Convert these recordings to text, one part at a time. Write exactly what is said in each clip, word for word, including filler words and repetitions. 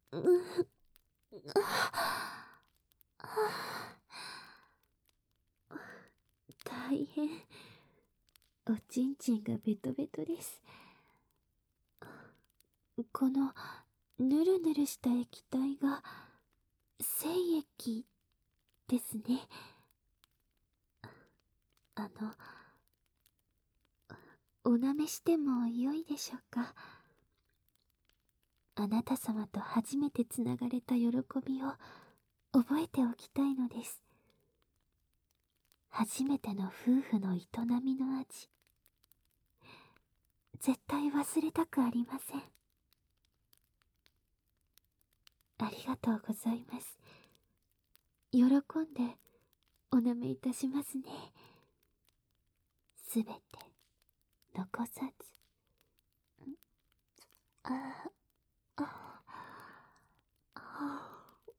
ううああ大変。おちんちんがベトベトです。このぬるぬるした液体が精液ですね。あの、お舐めしてもよいでしょうか。あなた様と初めてつながれた喜びを覚えておきたいのです。初めての夫婦の営みの味、絶対忘れたくありません。ありがとうございます。喜んでお舐めいたしますね。すべて残さず。ああああ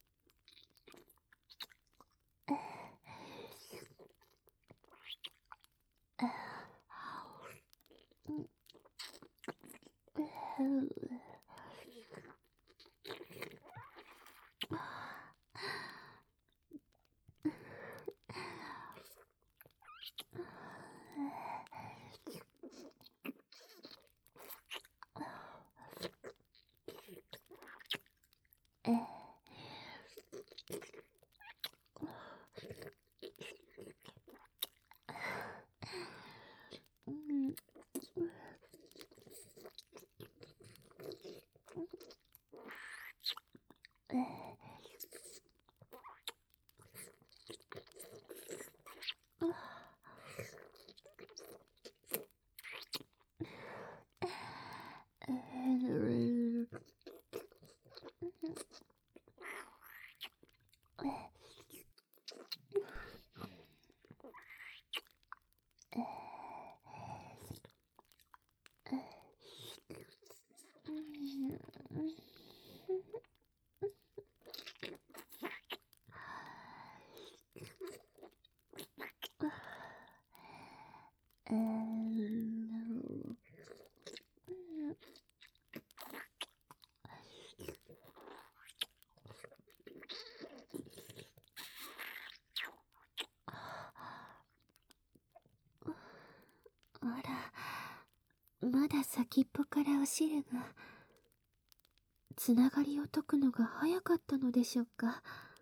あら、まだ先っぽからお汁が。つながりを解くのが早かったのでしょうか。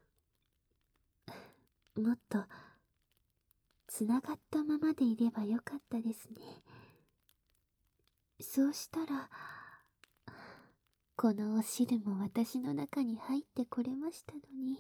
もっとつながったままでいればよかったですね。そうしたらこのお汁も私の中に入ってこれましたのに。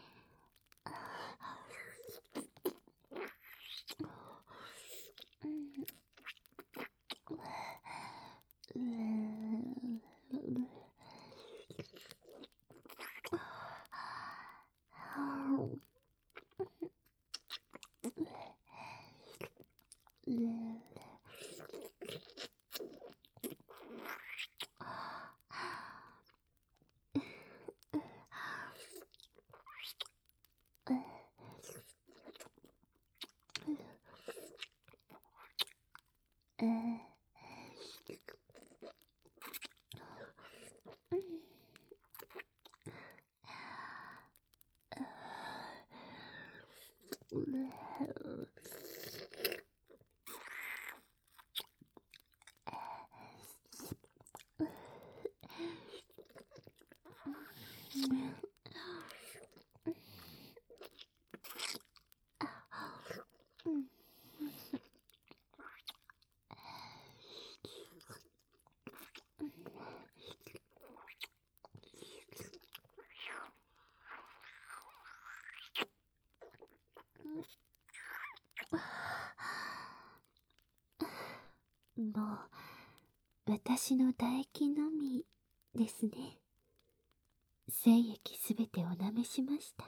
もう私の唾液のみですね。精液すべてお舐めしました。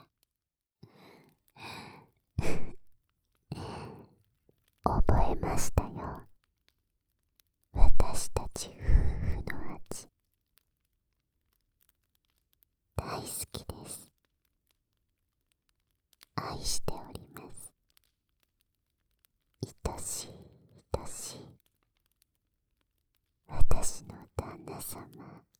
覚えましたよ。私たち夫婦の味、大好きです。愛しております。愛しい愛しい私の旦那様。